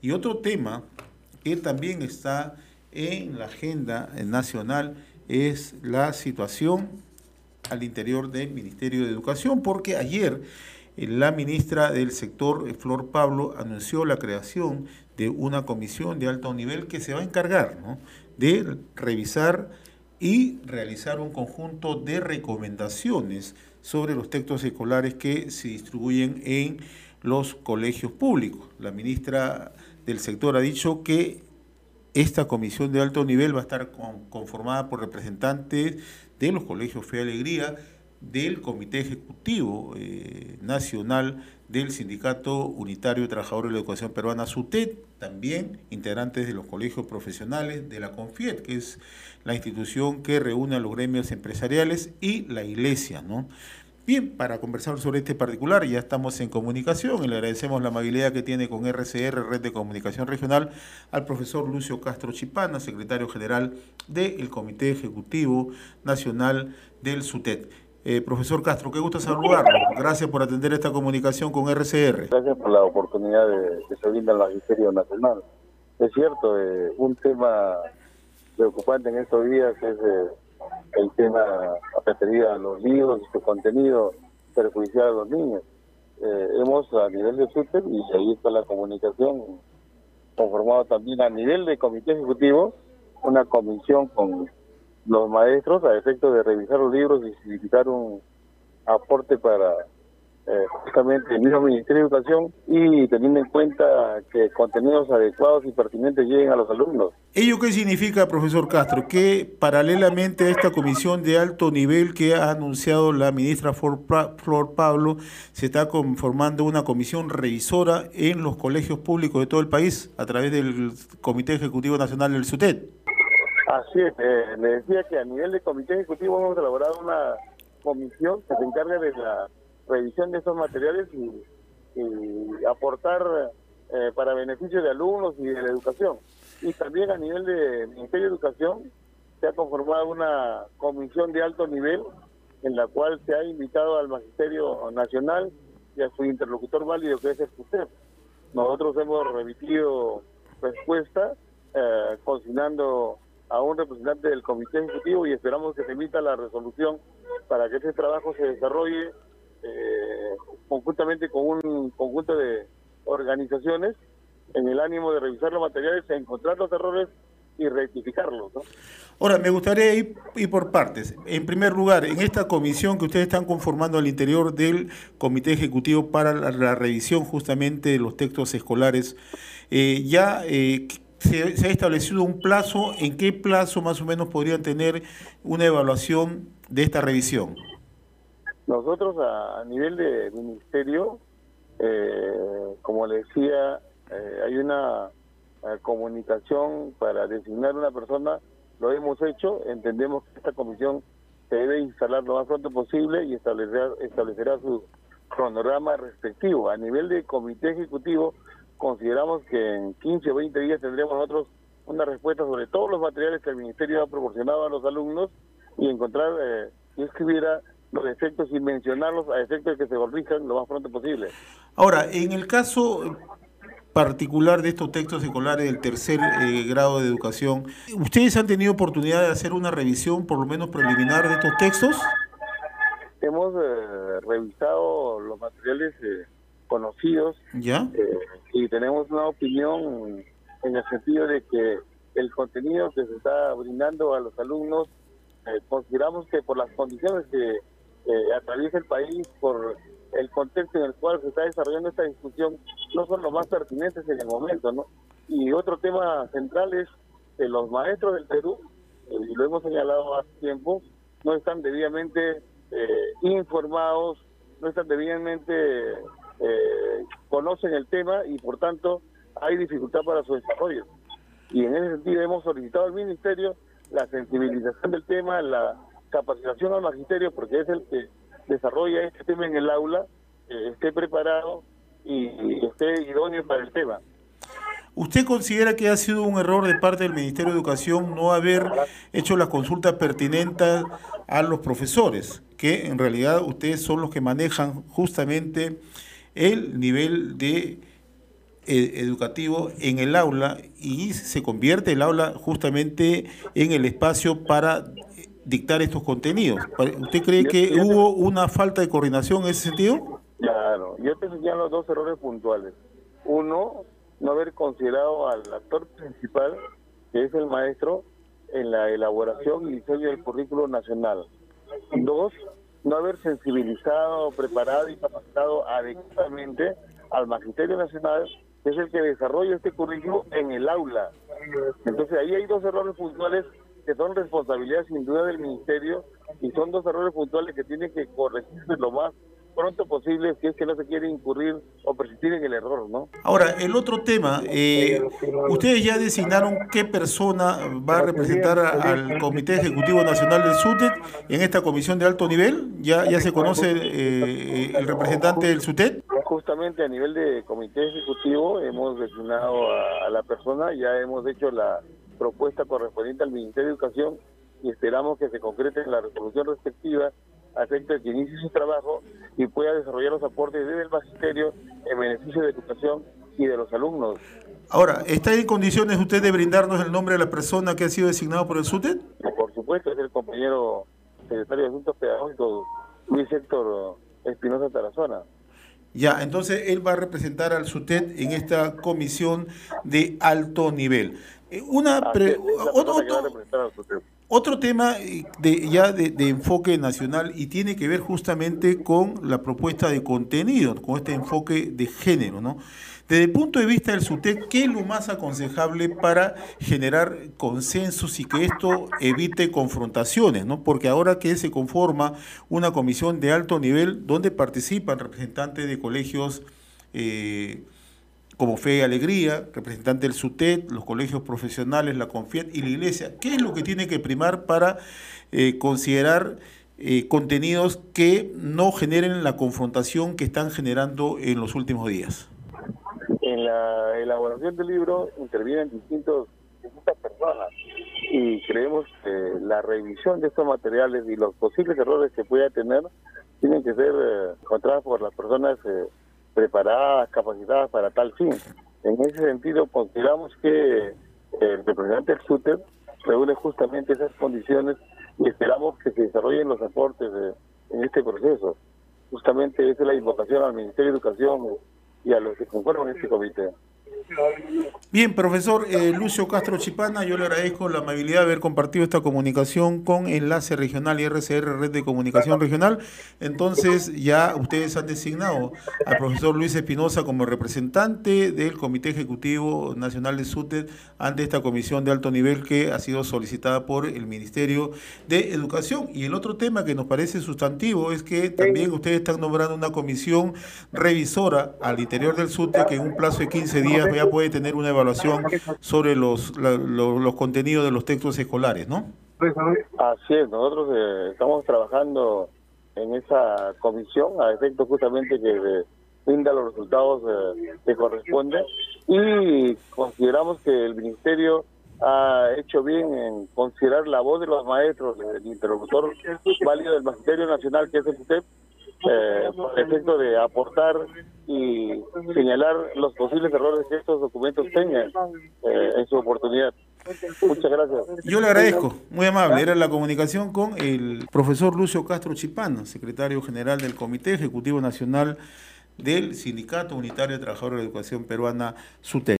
Y otro tema que también está en la agenda nacional es la situación al interior del Ministerio de Educación, porque ayer la ministra del sector, Flor Pablo, anunció la creación de una comisión de alto nivel que se va a encargar, ¿no?, de revisar y realizar un conjunto de recomendaciones sobre los textos escolares que se distribuyen en los colegios públicos. La ministra del sector ha dicho que esta comisión de alto nivel va a estar conformada por representantes de los colegios Fe y Alegría, del Comité Ejecutivo Nacional del Sindicato Unitario de Trabajadores de la Educación Peruana, SUTEP, también integrantes de los colegios profesionales de la CONFIED, que es la institución que reúne a los gremios empresariales, y la Iglesia, ¿no? Bien, para conversar sobre este particular ya estamos en comunicación y le agradecemos la amabilidad que tiene con RCR, Red de Comunicación Regional, al profesor Lucio Castro Chipana, secretario general del Comité Ejecutivo Nacional del SUTEP. Profesor Castro, qué gusto saludarlo. Gracias por atender esta comunicación con RCR. Gracias por la oportunidad que se brinda al Magisterio Nacional. Es cierto, un tema preocupante en estos días es el tema referido a los libros y su contenido perjudicial a los niños. Hemos a nivel de SUTEP, y ahí está la comunicación, conformado también a nivel de Comité Ejecutivo una comisión con los maestros a efecto de revisar los libros y significar un aporte para justamente el mismo Ministerio de Educación, y teniendo en cuenta que contenidos adecuados y pertinentes lleguen a los alumnos. ¿Ello qué significa, profesor Castro? Que paralelamente a esta comisión de alto nivel que ha anunciado la ministra Flor Pablo, se está conformando una comisión revisora en los colegios públicos de todo el país a través del Comité Ejecutivo Nacional del SUTEP. Así es, le decía que a nivel de Comité Ejecutivo hemos elaborado una comisión que se encarga de la revisión de estos materiales y aportar para beneficio de alumnos y de la educación. Y también a nivel de Ministerio de Educación se ha conformado una comisión de alto nivel en la cual se ha invitado al Magisterio Nacional y a su interlocutor válido, que es el SUTEP. Nosotros hemos remitido respuesta consignando a un representante del Comité Ejecutivo y esperamos que se emita la resolución para que ese trabajo se desarrolle conjuntamente con un conjunto de organizaciones en el ánimo de revisar los materiales, encontrar los errores y rectificarlos, ¿no? Ahora, me gustaría ir por partes. En primer lugar, en esta comisión que ustedes están conformando al interior del Comité Ejecutivo para la revisión justamente de los textos escolares, se ha establecido un plazo. ¿En qué plazo más o menos podrían tener una evaluación de esta revisión? Nosotros a nivel de ministerio, como le decía, hay una comunicación para designar una persona, lo hemos hecho, entendemos que esta comisión se debe instalar lo más pronto posible y establecerá su cronograma respectivo. A nivel de Comité Ejecutivo, consideramos que en 15 o 20 días tendremos nosotros una respuesta sobre todos los materiales que el Ministerio ha proporcionado a los alumnos y encontrar, si es que hubiera los defectos y mencionarlos a efecto de que se corrijan lo más pronto posible. Ahora, en el caso particular de estos textos escolares del tercer grado de educación, ¿ustedes han tenido oportunidad de hacer una revisión por lo menos preliminar de estos textos? Hemos revisado los materiales conocidos. ¿Ya? Y tenemos una opinión en el sentido de que el contenido que se está brindando a los alumnos, consideramos que por las condiciones que atraviesa el país, por el contexto en el cual se está desarrollando esta discusión, no son los más pertinentes en el momento, ¿no? Y otro tema central es que los maestros del Perú, y lo hemos señalado hace tiempo, no están debidamente informados, no están debidamente conocen el tema y por tanto hay dificultad para su desarrollo. Y en ese sentido hemos solicitado al Ministerio la sensibilización del tema, la capacitación al magisterio, porque es el que desarrolla este tema en el aula, esté preparado y esté idóneo para el tema. ¿Usted considera que ha sido un error de parte del Ministerio de Educación no haber hecho la consulta pertinente a los profesores, que en realidad ustedes son los que manejan justamente el nivel de educativo en el aula y se convierte el aula justamente en el espacio para dictar estos contenidos. ¿Usted cree que hubo una falta de coordinación en ese sentido? Claro, yo te señalo dos errores puntuales. Uno, no haber considerado al actor principal, que es el maestro, en la elaboración y diseño del currículo nacional. Dos, no haber sensibilizado, preparado y capacitado adecuadamente al Magisterio Nacional, que es el que desarrolla este currículo en el aula. Entonces ahí hay dos errores puntuales que son responsabilidad sin duda del Ministerio y son dos errores puntuales que tienen que corregirse lo más pronto posible si es que no se quiere incurrir o persistir en el error, ¿no? Ahora, el otro tema, ustedes ya designaron qué persona va a representar al Comité Ejecutivo Nacional del SUTET en esta comisión de alto nivel. ¿Ya se conoce el representante del SUTET? Justamente a nivel de comité ejecutivo hemos designado a la persona, ya hemos hecho la propuesta correspondiente al Ministerio de Educación y esperamos que se concrete la resolución respectiva a efecto de que inicie su trabajo y pueda desarrollar los aportes desde el magisterio en beneficio de la educación y de los alumnos. Ahora, ¿está en condiciones usted de brindarnos el nombre de la persona que ha sido designado por el SUTET? Por supuesto, es el compañero secretario de Asuntos Pedagógicos, Luis Héctor Espinosa Tarazona. Ya, entonces él va a representar al SUTET en esta comisión de alto nivel. Otro tema de enfoque nacional y tiene que ver justamente con la propuesta de contenido, con este enfoque de género, ¿no? Desde el punto de vista del SUTET, ¿qué es lo más aconsejable para generar consensos y que esto evite confrontaciones, ¿no? Porque ahora que se conforma una comisión de alto nivel donde participan representantes de colegios como Fe y Alegría, representantes del SUTET, los colegios profesionales, la CONFIET y la Iglesia, ¿qué es lo que tiene que primar para considerar contenidos que no generen la confrontación que están generando en los últimos días? En la elaboración del libro intervienen distintas personas y creemos que la revisión de estos materiales y los posibles errores que pueda tener tienen que ser encontradas por las personas preparadas, capacitadas para tal fin. En ese sentido, consideramos que el representante del SUTET reúne justamente esas condiciones y esperamos que se desarrollen los aportes en este proceso. Justamente esa es la invocación al Ministerio de Educación y a los que conforman este comité. Bien, profesor Lucio Castro Chipana, yo le agradezco la amabilidad de haber compartido esta comunicación con Enlace Regional y RCR, Red de Comunicación Regional. Entonces ya ustedes han designado al profesor Luis Espinosa como representante del Comité Ejecutivo Nacional de SUTET ante esta comisión de alto nivel que ha sido solicitada por el Ministerio de Educación. Y el otro tema que nos parece sustantivo es que también ustedes están nombrando una comisión revisora al interior del SUTET que en un plazo de 15 días ya puede tener una evaluación sobre los contenidos de los textos escolares, ¿no? Así es, nosotros estamos trabajando en esa comisión a efecto justamente que brinda los resultados que corresponden y consideramos que el Ministerio ha hecho bien en considerar la voz de los maestros, el interlocutor válido del Magisterio Nacional, que es el SUTET, por el efecto de aportar y señalar los posibles errores que estos documentos tengan en su oportunidad. Muchas gracias. Yo le agradezco, muy amable. Era la comunicación con el profesor Lucio Castro Chipana, secretario general del Comité Ejecutivo Nacional del Sindicato Unitario de Trabajadores de la Educación Peruana, SUTET.